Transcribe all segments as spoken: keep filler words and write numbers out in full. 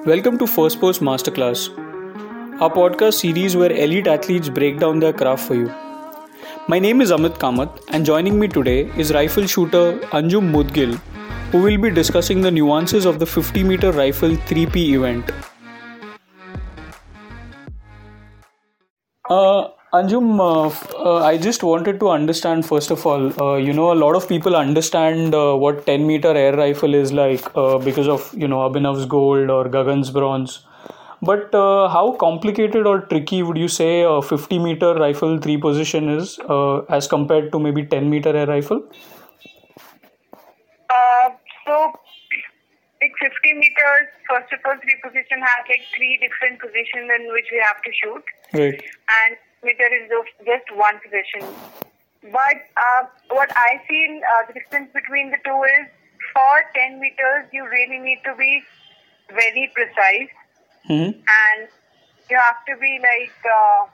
Welcome to First Post Masterclass, our podcast series where elite athletes break down their craft for you. My name is Amit Kamath, and joining me today is rifle shooter Anjum Mudgil, who will be discussing the nuances of the fifty meter rifle three P event. Uh, Anjum, uh, f- uh, I just wanted to understand first of all, uh, you know, a lot of people understand uh, what ten meter air rifle is like uh, because of, you know, Abhinav's gold or Gagan's bronze. But uh, how complicated or tricky would you say a fifty meter rifle three position is uh, as compared to maybe ten meter air rifle? Uh, so, like fifty meters, first of all, three position has like three different positions in which we have to shoot. Right. And meter is just just one position. But uh, what I feel uh, the difference between the two is for ten meters, you really need to be very precise. Mm-hmm. And you have to be like, uh,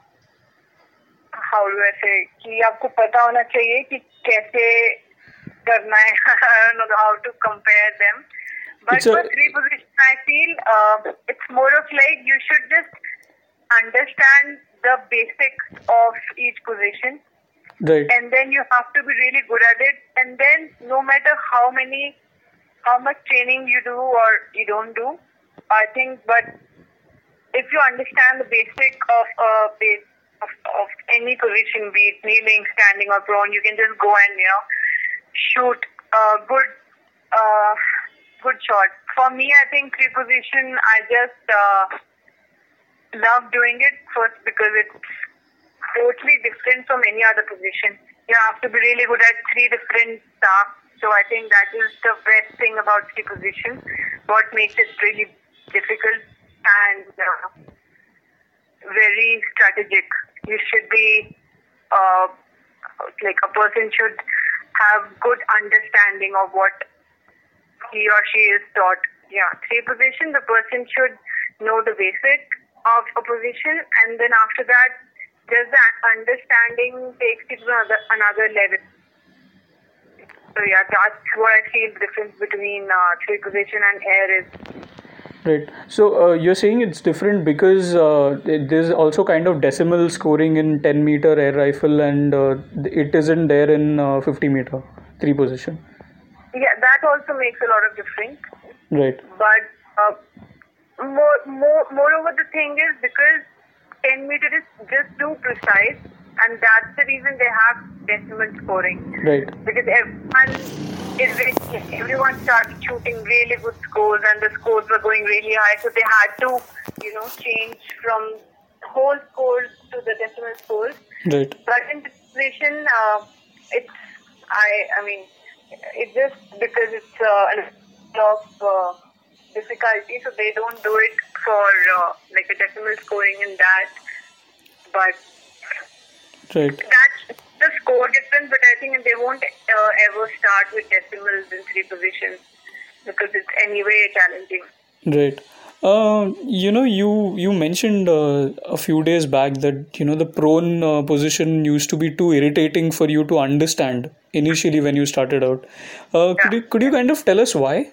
how do I say, कि आपको पता होना चाहिए कि कैसे करना है. I don't know how to compare them. But It's a- for three position, I feel uh, it's more of like you should just understand the basics of each position, Right. and then you have to be really good at it. And then no matter how many, how much training you do or you don't do, I think, but if you understand the basic of uh, base of, of any position, be it kneeling, standing, or prone, you can just go and you know shoot a good uh, good shot. For me, I think three position. I just uh, love doing it first because it's totally different from any other position. You have to be really good at three different tasks. So I think that is the best thing about three position. What makes it really difficult and uh, very strategic. You should be uh, like a person should have good understanding of what he or she is taught. Yeah, three position, the person should know the basic of a position, and then after that, just the understanding takes it to another, another level. So yeah, that's what I feel the difference between uh, three position and air is. Right. So uh, you're saying it's different because uh, it- there's also kind of decimal scoring in ten meter air rifle and uh, it isn't there in uh, fifty meter three position. Yeah, that also makes a lot of difference. Right. But uh, more, more, moreover, the thing is because ten meter is just too precise, and that's the reason they have decimal scoring. Right. Because everyone is really, everyone started shooting really good scores, and the scores were going really high, so they had to, you know, change from whole scores to the decimal scores. Right. But in this situation, uh, it's I, I mean, it's just because it's uh, a lot of uh, difficulty, so they don't do it for uh, like a decimal scoring in that. But Right. that's the score difference. But I think they won't uh, ever start with decimals in three positions because it's anyway challenging. Right. Uh, you know, you you mentioned uh, a few days back that you know the prone uh, position used to be too irritating for you to understand initially when you started out. Uh, could Yeah. you could you kind of tell us why?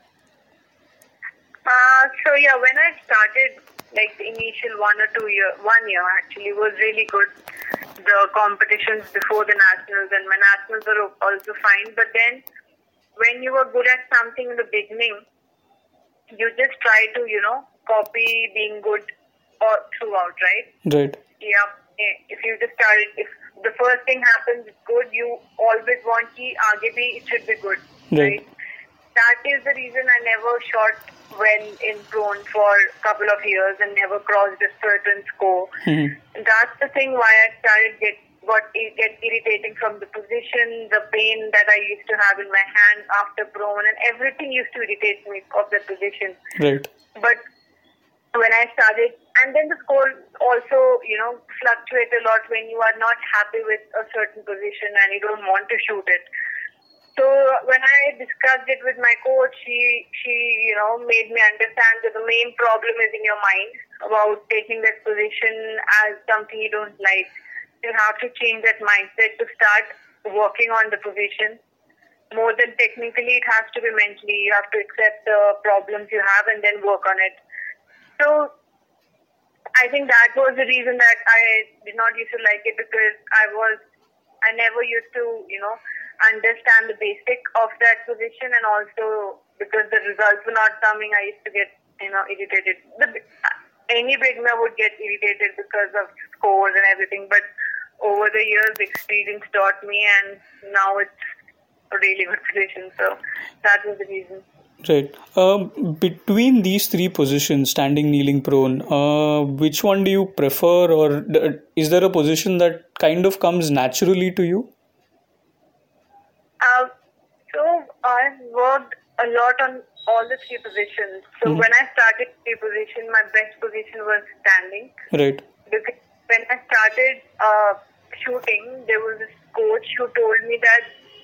Uh, so yeah, when I started, like the initial one or two year, one year actually was really good. The competitions before the nationals and my nationals were also fine. But then, when you were good at something in the beginning, you just try to you know copy being good all throughout, right? Right. Yeah. If you just started, if the first thing happens it's good, you always want ki aage bhi it should be good, Right. right? That is the reason I never shot well in prone for a couple of years and never crossed a certain score. Mhm. That's the thing why I started get got get irritating from the position, the pain that I used to have in my hand after prone, and everything used to irritate me of the position. Right. But when I started, and then the score also, you know, fluctuate a lot when you are not happy with a certain position and you don't want to shoot it. So when I discussed it with my coach, she, she, you know, made me understand that the main problem is in your mind about taking that position as something you don't like. You have to change that mindset to start working on the position. More than technically, it has to be mentally. You have to accept the problems you have and then work on it. So I think that was the reason that I did not used to like it, because I was, I never used to, you know, understand the basic of that position, and also because the results were not coming, I used to get, you know, irritated. The, any beginner would get irritated because of scores and everything, but over the years, experience taught me, and now it's a really good position. So that was the reason. Right. Um, between these three positions, standing, kneeling, prone, uh, which one do you prefer, or d- is there a position that kind of comes naturally to you? Uh, so I've worked a lot on all the three positions. So Mhm. when I started three position, my best position was standing. Right. Because when I started uh, shooting, there was this coach who told me that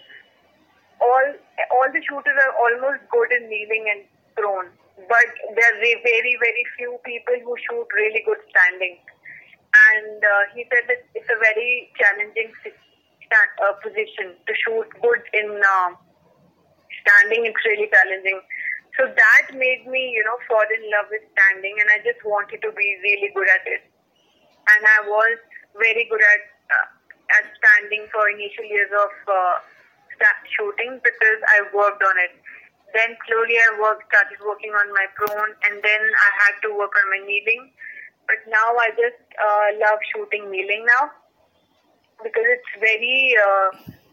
all all the shooters are almost good in kneeling and prone, but there are very very few people who shoot really good standing. And uh, he said that it's a very challenging stand, uh, position to shoot good in uh, standing. It's really challenging. So that made me, you know, fall in love with standing, and I just wanted to be really good at it. And I was very good at uh, at standing for initial years of uh, shooting, because I worked on it. Then slowly I worked, started working on my prone, and then I had to work on my kneeling. But now I just uh, love shooting kneeling now, because it's very, uh,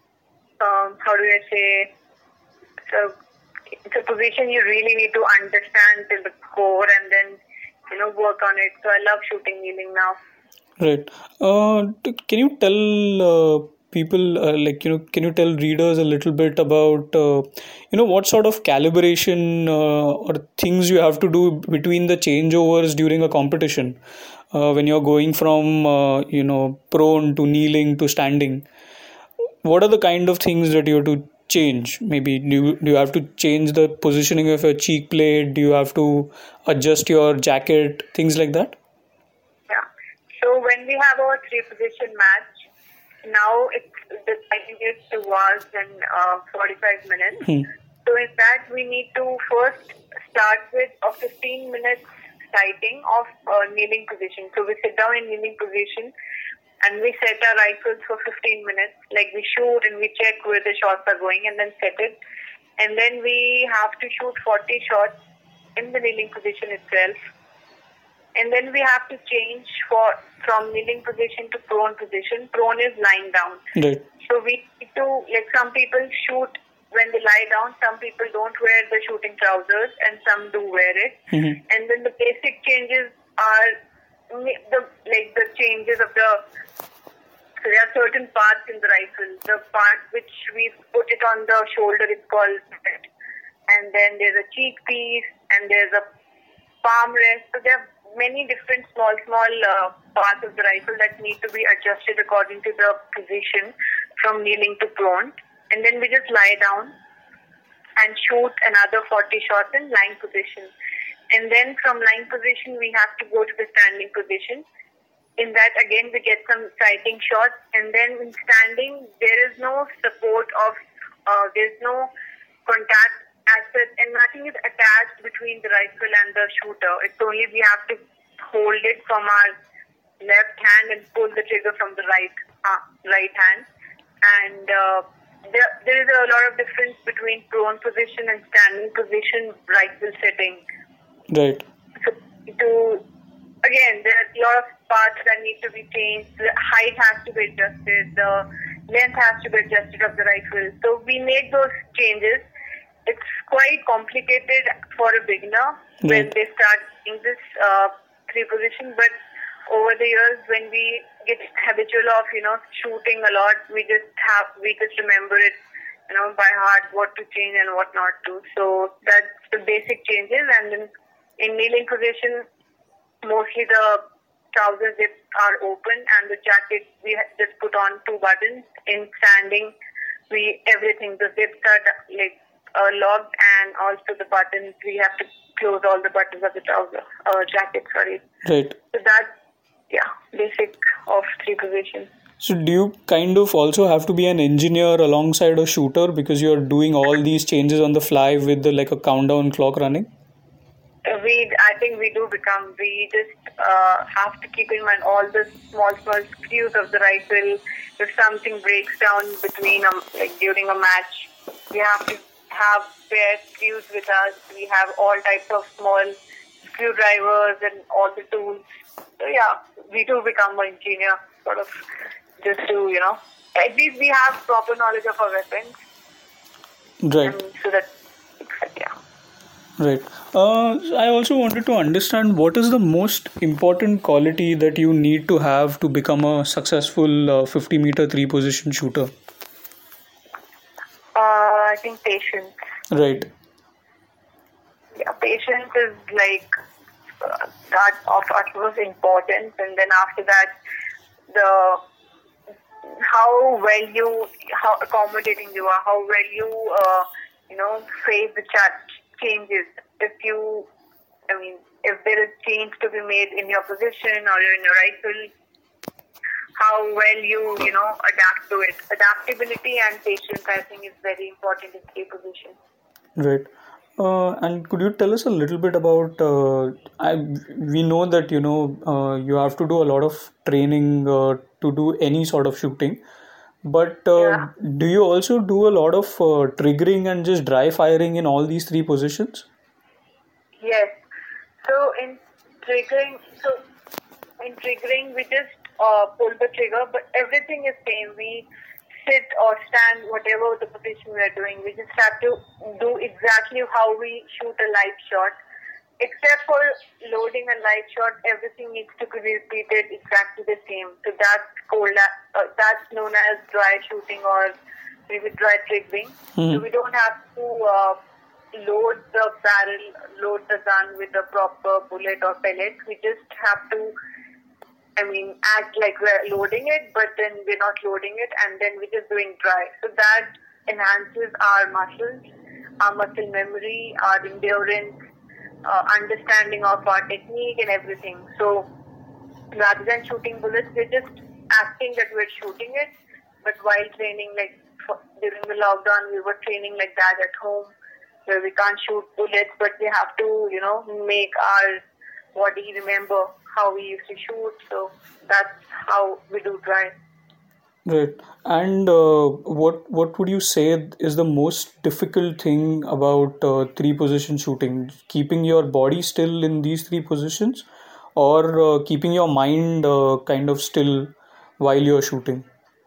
um, how do I say, so it's a position you really need to understand till the core, and then, you know, work on it. So I love shooting kneeling now. Right. Uh, t- can you tell uh, people, uh, like, you know, can you tell readers a little bit about, uh, you know, what sort of calibration uh, or things you have to do between the changeovers during a competition uh, when you're going from, uh, you know, prone to kneeling to standing? What are the kind of things that you have to change? Maybe do you, do you have to change the positioning of your cheek plate? Do you have to adjust your jacket? Things like that? Yeah. So when we have our three position match, now it's the timing is two hours and uh, forty-five minutes. Hmm. So in that we need to first start with a fifteen minutes sighting of uh, kneeling position. So we sit down in kneeling position and we set our rifles for fifteen minutes. Like we shoot and we check where the shots are going and then set it. And then we have to shoot forty shots in the kneeling position itself. And then we have to change for from kneeling position to prone position. Prone is lying down. Right. So we need to, like some people shoot when they lie down, some people don't wear the shooting trousers and some do wear it. Mm-hmm. And then the basic changes are the like the changes of the, so there are certain parts in the rifle. The part which we put it on the shoulder is called head. And then there's a cheek piece and there's a palm rest. So there are many different small, small uh, parts of the rifle that need to be adjusted according to the position from kneeling to prone. And then we just lie down and shoot another forty shots in lying position. And then from lying position, we have to go to the standing position. In that, again, we get some sighting shots. And then in standing, there is no support of, uh, there's no contact access, and nothing is attached between the rifle and the shooter. It's only we have to hold it from our left hand and pull the trigger from the right uh, right hand. And uh, there, there is a lot of difference between prone position and standing position rifle setting. Right. So to again, there are a lot of parts that need to be changed. The height has to be adjusted. The length has to be adjusted of the rifle. So we make those changes. It's quite complicated for a beginner when Right. they start in this uh, three position, but over the years when we get habitual of, you know, shooting a lot, we just have, we just remember it, you know, by heart, what to change and what not to. So that's the basic changes. And then in kneeling position, mostly the trouser zips are open and the jacket, we just put on two buttons. In standing, we, everything, the zips are like, Uh, locked, and also the buttons, we have to close all the buttons of the trouser, uh, jacket, sorry. Right. So that, yeah, basic of three positions. So do you kind of also have to be an engineer alongside a shooter because you're doing all these changes on the fly with the, like a countdown clock running? Uh, We, I think we do become. We just uh, have to keep in mind all the small, small screws of the rifle. If something breaks down between, um, like during a match, we have to have spare screws with us. We have all types of small screwdrivers and all the tools. So yeah, we do become an engineer, sort of, just to, you know, at least we have proper knowledge of our weapons. Right. And so that, yeah. Right. Uh, I also wanted to understand what is the most important quality that you need to have to become a successful uh, fifty meter three position shooter. Uh, I think patience. Right. Yeah, patience is like uh, that of utmost importance, and then after that, the how well you, how accommodating you are, how well you, uh, you know, face the ch- changes. If you, I mean, if there is change to be made in your position or in your rifle, how well you, you know, adapt to it. Adaptability and patience, I think, is very important in key position. Right. Uh, and could you tell us a little bit about? Uh, I we know that you know uh, you have to do a lot of training uh, to do any sort of shooting, but uh, Yeah. do you also do a lot of uh, triggering and just dry firing in all these three positions? Yes. So in triggering, so in triggering, we just uh, pull the trigger, but everything is same. We sit or stand, whatever the position we are doing. We just have to do exactly how we shoot a live shot. Except for loading a live shot, everything needs to be repeated exactly the same. So that's called, uh, that's known as dry shooting or maybe dry triggering. Hmm. So we don't have to uh, load the barrel, load the gun with the proper bullet or pellet. We just have to, I mean, act like we're loading it, but then we're not loading it, and then we're just doing dry. So that enhances our muscles, our muscle memory, our endurance, uh, understanding of our technique and everything. So rather than shooting bullets, we're just acting that we're shooting it. But while training, like for, during the lockdown, we were training like that at home, where we can't shoot bullets, but we have to, you know, make our body remember how we used to shoot. So that's how we do dry. Right. And uh, what what would you say is the most difficult thing about uh, three position shooting? Keeping your body still in these three positions, or uh, keeping your mind uh, kind of still while you're shooting?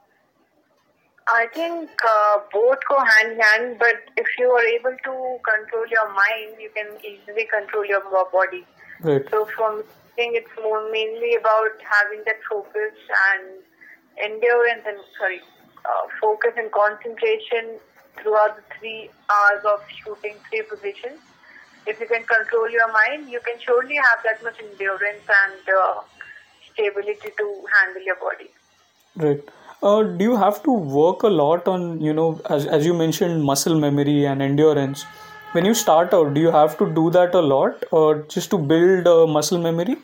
I think uh, both go hand in hand, but if you are able to control your mind, you can easily control your mo- body. Right. So for me, I think it's more mainly about having that focus and endurance and, sorry, uh, focus and concentration throughout the three hours of shooting three positions. If you can control your mind, you can surely have that much endurance and uh, stability to handle your body. Right. Uh, do you have to work a lot on, you know, as, as you mentioned, muscle memory and endurance? When you start out, do you have to do that a lot, or just to build uh, muscle memory?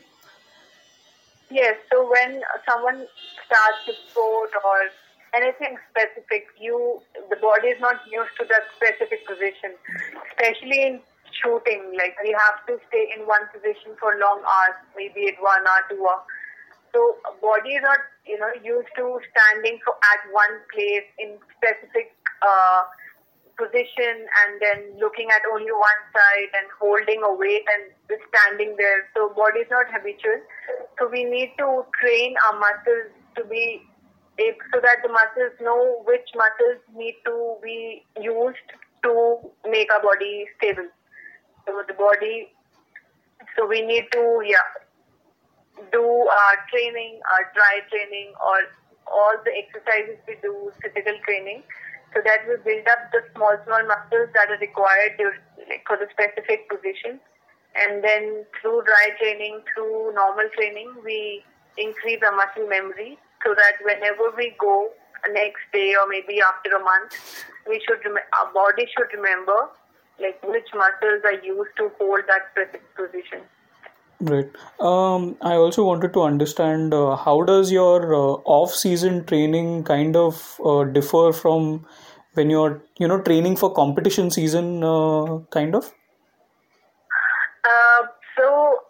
Yes, so when someone starts a sport or anything specific, you the body is not used to that specific position. Especially in shooting, like we have to stay in one position for long hours, maybe at one hour, two hours. So body is not, you know, used to standing for at one place in specific uh, position and then looking at only one side and holding a weight and just standing there. So body is not habitual. So we need to train our muscles to be able, so that the muscles know which muscles need to be used to make our body stable. So the body, so we need to, yeah, do our training, our dry training, or all the exercises we do, physical training, so that we build up the small, small muscles that are required to, like, for the specific position. And then through dry training, through normal training, we increase our muscle memory so that whenever we go next day or maybe after a month, we should rem- our body should remember like which muscles are used to hold that specific position. Right. Um, I also wanted to understand uh, how does your uh, off-season training kind of uh, differ from when you're, you know, training for competition season, uh, kind of? Uh, so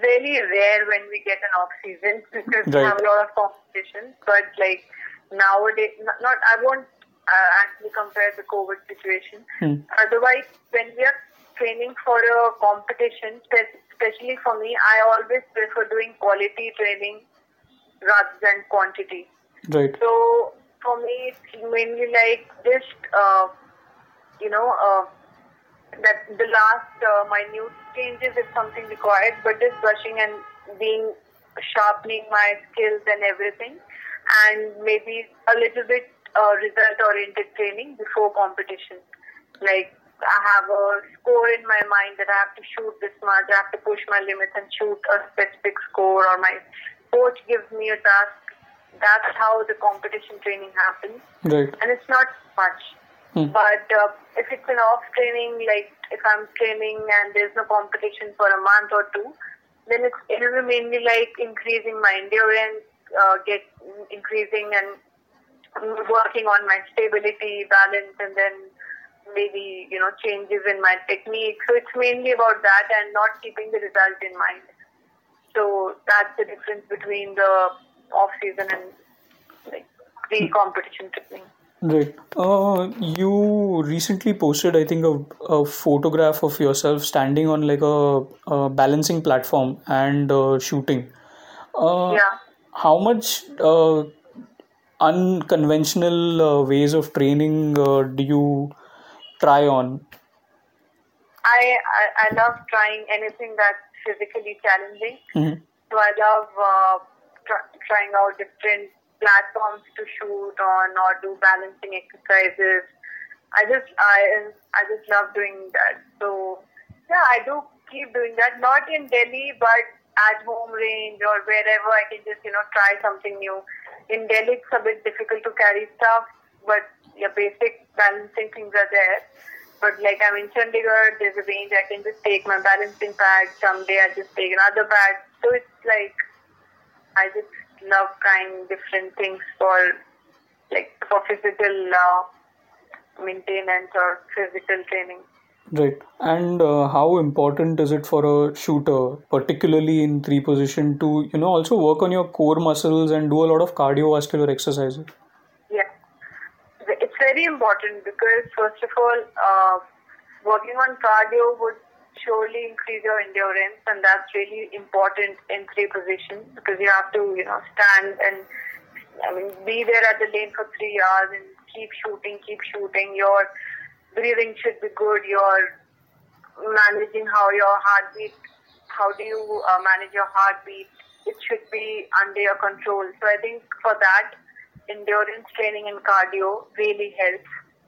really rare when we get an off season because we Right. have a lot of competition. But like nowadays, not, not I won't uh, actually compare the COVID situation. Hmm. Otherwise, when we are training for a competition, spe- especially for me, I always prefer doing quality training rather than quantity. Right. So for me, it's mainly like just uh, you know uh, that the last uh, minute changes if something required, but just brushing and being sharpening my skills and everything, and maybe a little bit uh, result-oriented training before competition. Like I have a score in my mind that I have to shoot this much, I have to push my limits and shoot a specific score, or my coach gives me a task. That's how the competition training happens, Right. and it's not much. Hmm. But uh, if it's an off training, like if I'm training and there's no competition for a month or two, then it's, it will be mainly like increasing my endurance, uh, get increasing and working on my stability, balance, and then maybe, you know, changes in my technique. So it's mainly about that and not keeping the result in mind. So that's the difference between the off season and like pre-competition training. Right. Uh, you recently posted, I think, a, a photograph of yourself standing on like a, a balancing platform and uh, shooting. Uh, Yeah. How much uh, unconventional uh, ways of training uh, do you try on? I, I, I love trying anything that's physically challenging. Mhm. So I love uh, tr- trying out different platforms to shoot on or do balancing exercises. I just I I just love doing that. So yeah, I do keep doing that. Not in Delhi, but at home range or wherever I can just you know try something new. In Delhi, it's a bit difficult to carry stuff, but your basic balancing things are there. But like I'm in Chandigarh, there's a range I can just take my balancing pad. Someday I just take another pad. So it's like I just love trying different things for like for physical uh, maintenance or physical training. Right. And uh, how important is it for a shooter, particularly in three position, to you know also work on your core muscles and do a lot of cardiovascular exercises? Yeah, it's very important because first of all, uh, working on cardio would surely increase your endurance, and that's really important in three positions because you have to you know stand and I mean be there at the lane for three hours and keep shooting, keep shooting. Your breathing should be good. Your managing how your heartbeat, how do you uh, manage your heartbeat? It should be under your control. So I think for that, endurance training and cardio really helps.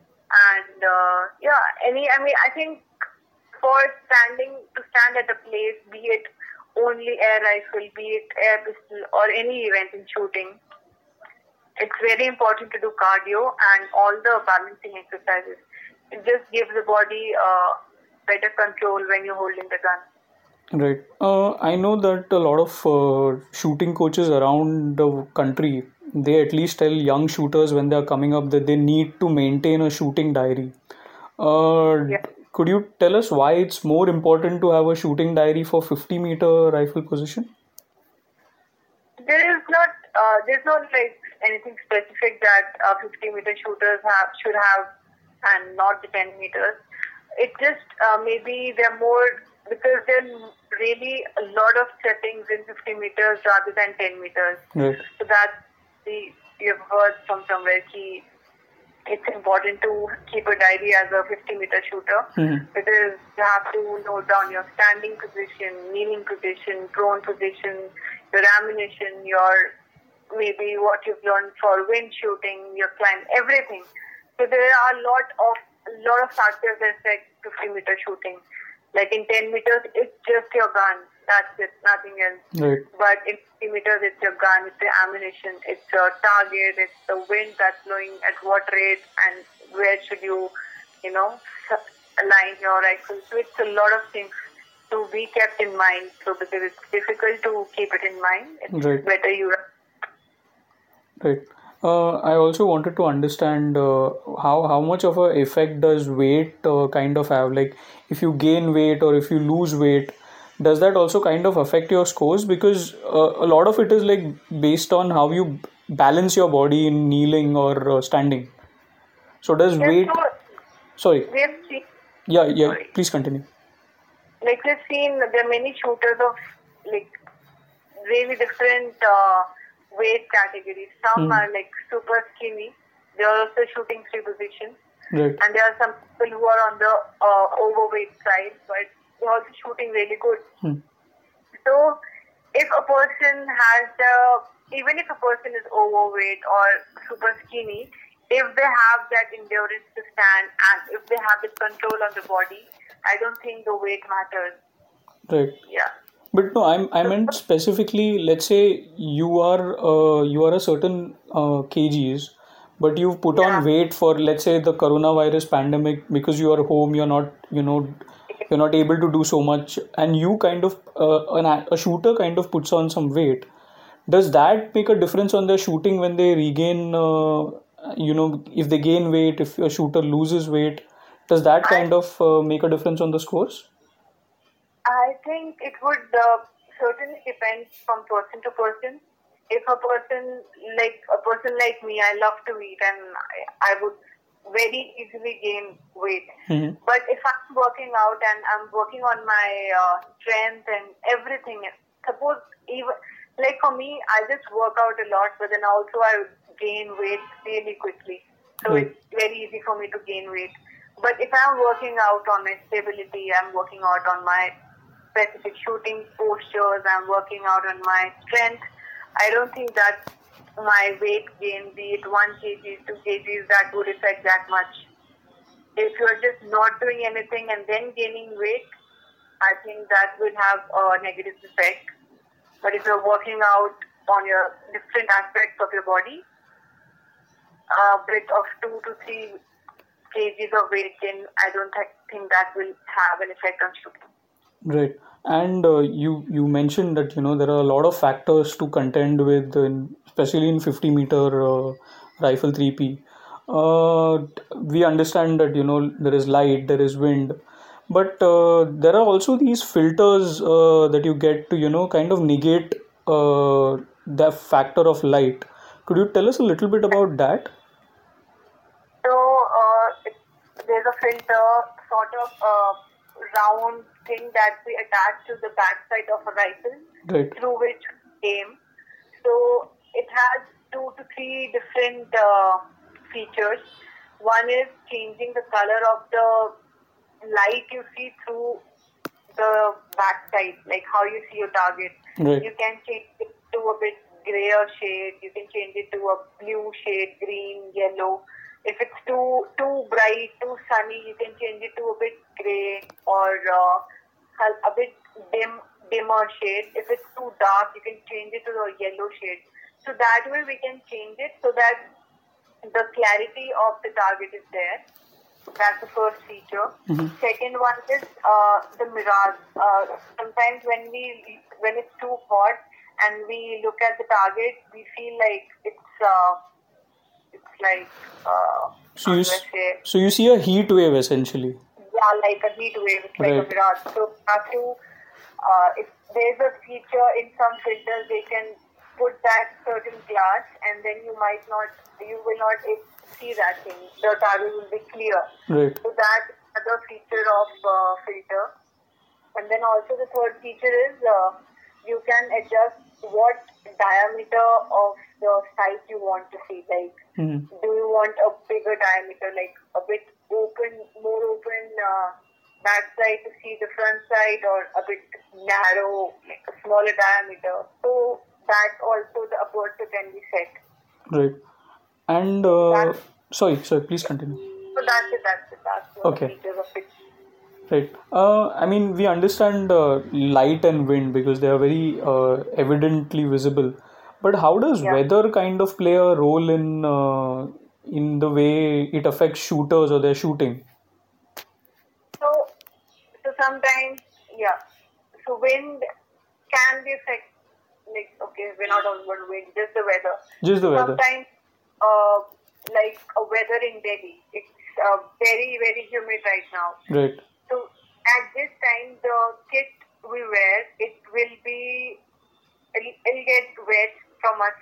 And uh, yeah, any, I mean, I think for standing, to stand at a place, be it only air rifle, be it air pistol or any event in shooting, it's very important to do cardio and all the balancing exercises. It just gives the body uh, better control when you're holding the gun. Right. Uh, I know that a lot of uh, shooting coaches around the country, they at least tell young shooters when they are coming up that they need to maintain a shooting diary. Uh, Yeah. Could you tell us why it's more important to have a shooting diary for fifty meter rifle position? There is not, uh, there's not like anything specific that uh, fifty meter shooters have should have and not the ten meters. It just uh, maybe they're more because there are really a lot of settings in fifty meters rather than ten meters. Right. So that's the you've heard from somewhere key. It's important to keep a diary as a fifty meter shooter Mhm. because you have to note down your standing position, kneeling position, prone position, your ammunition, your maybe what you've learned for wind shooting, your climb, everything. So there are a lot of a lot of factors that affect fifty meter shooting. Like in ten meters, it's just your gun. That's it, nothing else. Right. But in fifty meters, it's your gun, it's the ammunition, it's your target, it's the wind that's blowing at what rate, and where should you, you know, align your rifle. So it's a lot of things to be kept in mind. So because it's difficult to keep it in mind, it's Right. better you. Right. Uh, I also wanted to understand uh, how how much of a effect does weight uh, kind of have? Like if you gain weight or if you lose weight, does that also kind of affect your scores? Because uh, a lot of it is like based on how you balance your body in kneeling or uh, standing. So does Yes, weight... so Sorry. we have seen, Yeah, yeah. Sorry. Please continue. like we've seen, there are many shooters of like really different uh, weight categories. Some Hmm. are like super skinny. They are also shooting three positions. Right. And there are some people who are on the uh, overweight side, but they're also shooting really good. Hmm. So, if a person has the, even if a person is overweight or super skinny, if they have that endurance to stand and if they have the control on the body, I don't think the weight matters. Right. Yeah. But no, I'm, I meant specifically, let's say you are uh, you are a certain uh, kgs, but you've put Yeah. on weight for, let's say, the coronavirus pandemic because you are home, you're not, you know, you're not able to do so much, and you kind of, uh, an, a shooter kind of puts on some weight. Does that make a difference on their shooting when they regain, uh, you know, if they gain weight, if a shooter loses weight, does that kind I, of uh, make a difference on the scores? I think it would uh, certainly depend from person to person. If a person like a person like me, I love to eat and I, I would very easily gain weight. Mm-hmm. But if I'm working out and I'm working on my uh, strength and everything, suppose even like for me, I just work out a lot, but then also I gain weight really quickly. So Right. it's very easy for me to gain weight. But if I'm working out on my stability, I'm working out on my specific shooting postures, I'm working out on my strength, I don't think that my weight gain, be it one kilogram, two kilograms, that would affect that much. If you're just not doing anything and then gaining weight, I think that will have a negative effect. But if you're working out on your different aspects of your body, a bit of two to three kgs of weight gain, I don't th- think that will have an effect on shooting. Right. And uh, you you mentioned that, you know, there are a lot of factors to contend with, in, especially in fifty meter uh, rifle three P. Uh, we understand that, you know, there is light, there is wind, but uh, there are also these filters uh, that you get to, you know, kind of negate uh, the factor of light. Could you tell us a little bit about that? So uh, it, there's a filter, sort of a round thing that we attach to the backside of a rifle, Right. through which we aim. So it has two to three different uh, features. One is changing the color of the light you see through the backside, like how you see your target. Right. You can change it to a bit grayer shade. You can change it to a blue shade, green, yellow. If it's too too bright, too sunny, you can change it to a bit gray or uh, a bit dim, dimmer shade. If it's too dark, you can change it to a yellow shade. So that way we can change it so that the clarity of the target is there. That's the first feature. Mm-hmm. Second one is uh, the mirage. Uh, sometimes when we when it's too hot and we look at the target, we feel like it's uh, it's like uh, So how you do I s- say? so you see a heat wave essentially. Yeah, like a heat wave. It's like Right. a mirage. So you have to. Uh, if there's a feature in some filters, they can put that certain glass, and then you might not, you will not see that thing. The target will be clear. Right. So that other feature of uh, filter. And then also the third feature is uh, you can adjust what diameter of the sight you want to see. Like, Mm-hmm. do you want a bigger diameter, like a bit open, more open uh, back side to see the front side, or a bit narrow, like a smaller diameter? So that also the aperture can be set. Right. And uh, That's, sorry, sorry, please continue. so that's it. That's it. That's the Okay. features of it. Right. Uh, I mean, we understand uh, light and wind because they are very uh, evidently visible. But how does Yeah. weather kind of play a role in uh, in the way it affects shooters or their shooting? So, so sometimes, yeah. So wind can be affect. Like, okay, we're not talking about wind, just the weather. Just the So weather. sometimes, uh, like a weather in Delhi, it's uh, very very humid right now. Right. So at this time, the kit we wear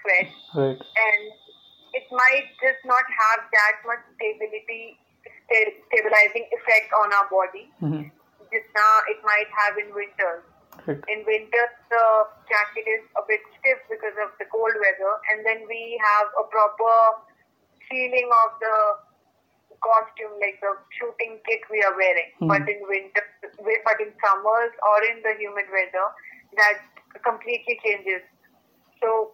sweat, Right. and it might just not have that much stability, sta- stabilizing effect on our body. Mm-hmm. Just now, it might have in winters. Right. In winter, the jacket is a bit stiff because of the cold weather, and then we have a proper feeling of the costume, like the shooting kit we are wearing. Hmm. But in winter, but in summers or in the humid weather, that completely changes. So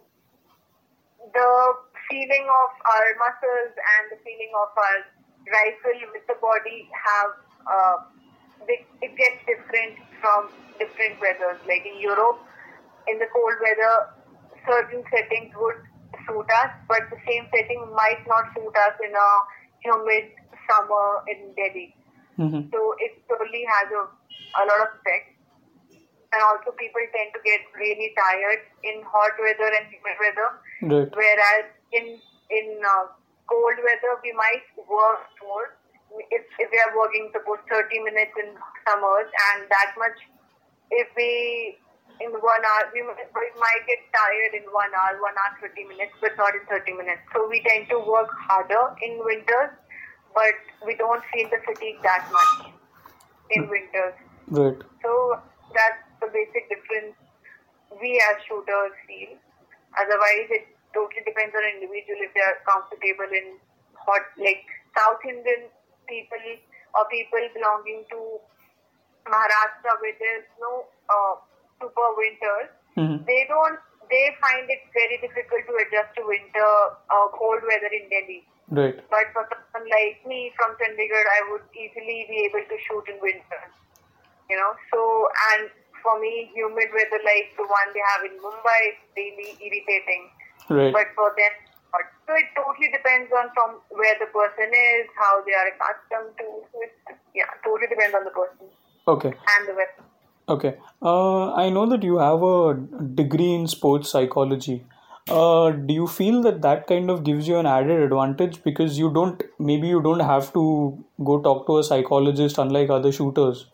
the feeling of our muscles and the feeling of our rifle with the body have uh, they, it gets different from different weathers. Like in Europe, in the cold weather, certain settings would suit us, but the same setting might not suit us in a humid summer in Delhi. Mm-hmm. So it totally has a, a lot of effect. And also people tend to get really tired in hot weather and humid weather. Right. Whereas in in uh, cold weather, we might work more. If, if we are working, suppose thirty minutes in summers, and that much, if we, in one hour, we might, we might get tired in one hour, one hour, thirty minutes, but not in thirty minutes. So we tend to work harder in winters, but we don't feel the fatigue that much in winters. Right. So that's the basic difference we as shooters feel. Otherwise, it totally depends on individual if they are comfortable in hot, like South Indian people or people belonging to Maharashtra, where there's no uh, super winters. Mm-hmm. They don't. They find it very difficult to adjust to winter, uh, cold weather in Delhi. Right. But for someone like me from Chandigarh, I would easily be able to shoot in winter. You know, so and for me, humid weather like the one they have in Mumbai is really irritating. Right. But for them, not. So it totally depends on from where the person is, how they are accustomed to. So it, yeah, totally depends on the person Okay. and the weather. Okay. Uh, I know that you have a degree in sports psychology. Uh, do you feel that that kind of gives you an added advantage because you don't, maybe you don't have to go talk to a psychologist unlike other shooters?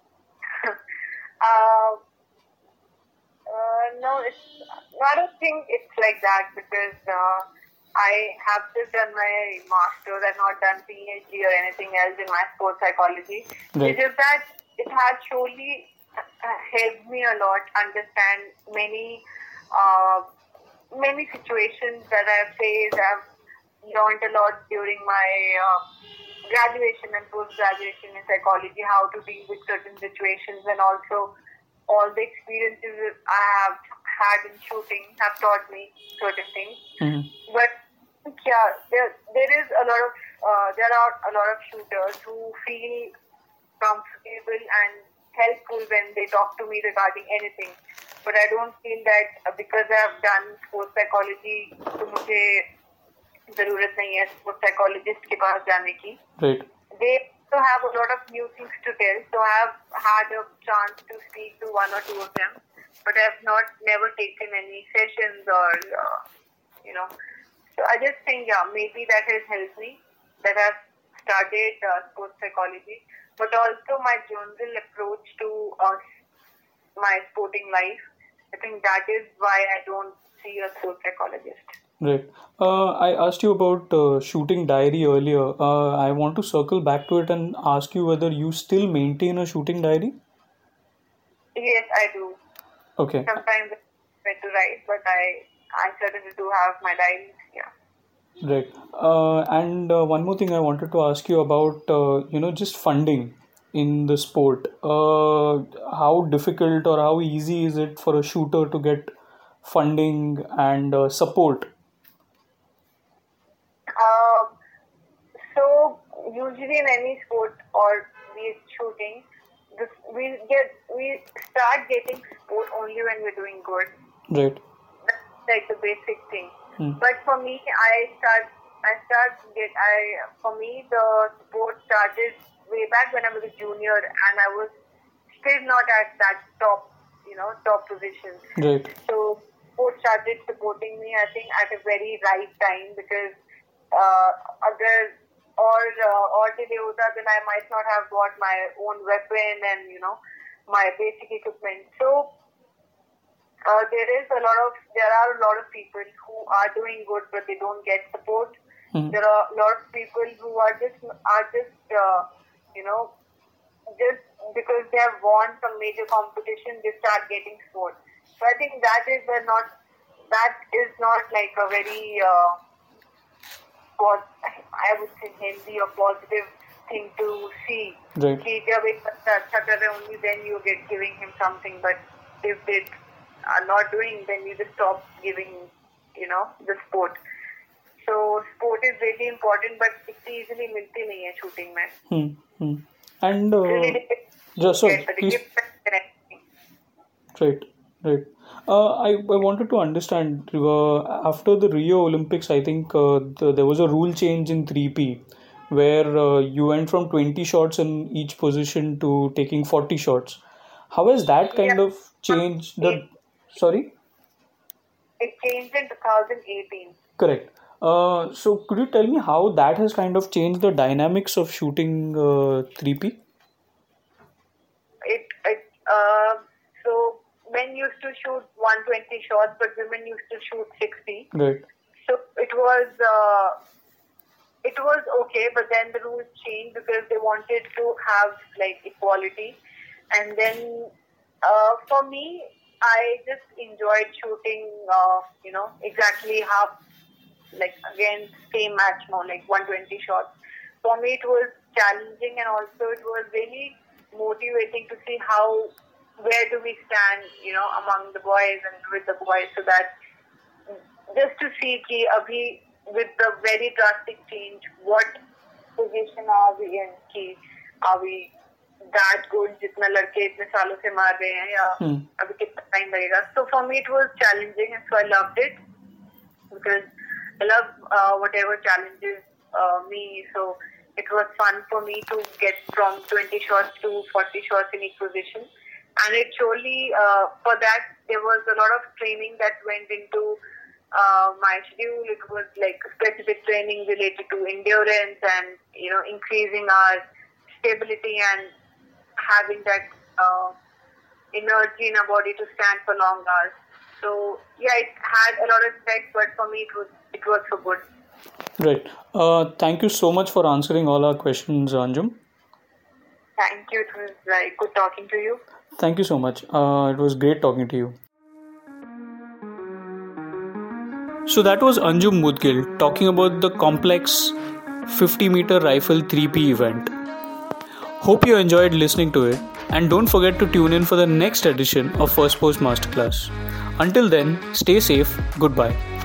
uh, uh, no, it's, I don't think it's like that because uh, I have just done my master's. I've not done PhD or anything else in my sports psychology. Right. It's just that it has surely uh, helped me a lot understand many uh, many situations that I've faced. I've learned a lot during my uh, graduation and post-graduation in psychology, how to deal with certain situations, and also all the experiences I have had in shooting have taught me certain things. Mm-hmm. But yeah, there there is a lot of uh, there are a lot of shooters who feel comfortable and helpful when they talk to me regarding anything. But I don't feel that because I have done sports psychology, तो मुझे जरूरत नहीं है sports psychologist के पास जाने की. Right. They also have a lot of new things to tell. So I have had a chance to speak to one or two of them, but I have not never taken any sessions or uh, you know. So I just think yeah, maybe that has helped me that I've started uh, sports psychology, but also my general approach to uh, my sporting life. I think that is why I don't see a sports psychologist. Right. Uh, I asked you about uh, shooting diary earlier. Uh, I want to circle back to it and ask you whether you still maintain a shooting diary? Yes, I do. Okay. Sometimes I try to write, but I, I certainly do have my diaries. Yeah. Right. Uh, and uh, one more thing I wanted to ask you about, uh, you know, just funding in the sport. Uh, how difficult or how easy is it for a shooter to get funding and uh, support? Uh, so usually in any sport or be it shooting, this, we get we start getting support only when we're doing good. Right. That's like the basic thing. Hmm. But for me, I start I start get I for me the sport started way back when I was a junior and I was still not at that top you know top position. Right. So sport started supporting me, I think, at a very right time because uh, other or uh, or delay hota, then I might not have got my own weapon and you know my basic equipment. So Uh, there is a lot of, there are a lot of people who are doing good, but they don't get support. Hmm. There are a lot of people who are just, are just, uh, you know, just because they have won some major competition, they start getting support. So I think that is a not, that is not like a very, uh, pos- I would say healthy or positive thing to see. Right. कि जब एक बच्चा अच्छा कर रहा है, only then you get giving him something, but if they are not doing, then you just stop giving, you know, the sport. So sport is really important, but it's easily मिलती नहीं है shooting में. Hmm. Hmm. And uh, Really difficult just to so get the please, equipment and everything. right, right. Uh, I I wanted to understand uh, after the Rio Olympics, I think uh, the, there was a rule change in three P, where uh, you went from twenty shots in each position to taking forty shots. How has that kind Yeah. of changed the? Sorry. It changed in twenty eighteen. Correct. Uh, so could you tell me how that has kind of changed the dynamics of shooting uh, three P? It, it uh, so men used to shoot one hundred twenty shots, but women used to shoot sixty. Right. So it was uh, it was okay, but then the rules changed because they wanted to have like equality. And then uh, for me, I just enjoyed shooting, uh, you know, exactly half, like again same match more, like one hundred twenty shots. For me, it was challenging, and also it was really motivating to see how, where do we stand, you know, among the boys and with the boys, so that just to see ki abhi with the very drastic change, what position are we in? Ki are we that good? जितना लड़के इतने सालों से मार रहे हैं या Hmm. अभी कितना time लगेगा? So for me it was challenging, and so I loved it because I love uh, whatever challenges uh, me. So it was fun for me to get from twenty shots to forty shots in each position. And it surely, uh, for that, there was a lot of training that went into uh, my schedule. It was like specific training related to endurance and, you know, increasing our stability and having that uh, energy in our body to stand for long hours. So, yeah, it had a lot of effect, but for me, it was, it was so good. Right. Uh, thank you so much for answering all our questions, Anjum. Thank you. It was very good talking to you. Thank you so much. Uh, it was great talking to you. So that was Anjum Mudgil talking about the complex fifty meter rifle three P event. Hope you enjoyed listening to it, and don't forget to tune in for the next edition of First Post Masterclass. Until then, stay safe. Goodbye.